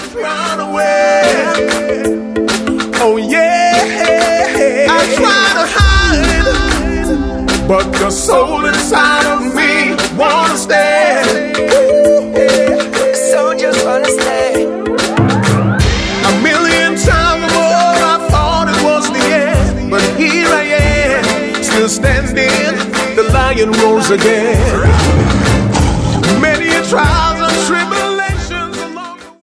run away. Oh yeah, I try to hide, but the soul inside of me wanna stay. So just wanna stay. A million times more I thought it was the end, but here I am, still standing. The lion rose again. Many a trial